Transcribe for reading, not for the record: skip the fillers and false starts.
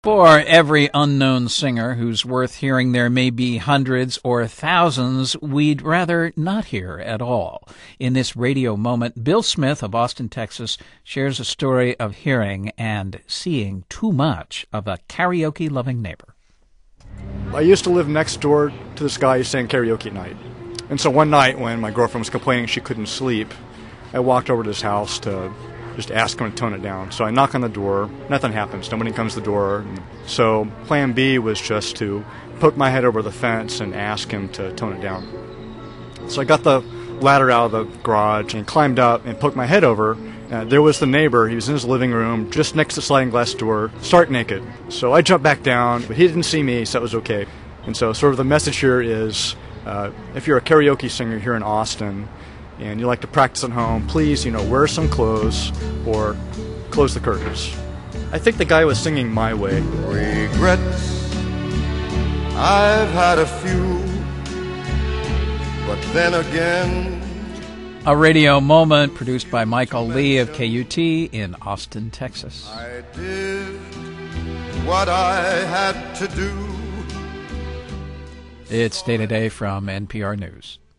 For every unknown singer who's worth hearing, there may be hundreds or thousands we'd rather not hear at all. In this radio moment, Bill Smith of Austin, Texas, shares a story of hearing and seeing too much of a karaoke-loving neighbor. I used to live next door to this guy who sang karaoke at night. And so one night when my girlfriend was complaining she couldn't sleep, I walked over to his house to just ask him to tone it down. So I knock on the door, nothing happens, nobody comes to the door. So plan B was just to poke my head over the fence and ask him to tone it down. So I got the ladder out of the garage and climbed up and poked my head over. There was the neighbor. He was in his living room, just next to the sliding glass door, stark naked. So I jumped back down, but he didn't see me, so it was okay. And so sort of the message here is, if you're a karaoke singer here in Austin, and you like to practice at home, please, wear some clothes or close the curtains. I think the guy was singing My Way. Regrets, I've had a few, but then again. A radio moment produced by Michael Lee of KUT in Austin, Texas. I did what I had to do. It's Day to Day from NPR News.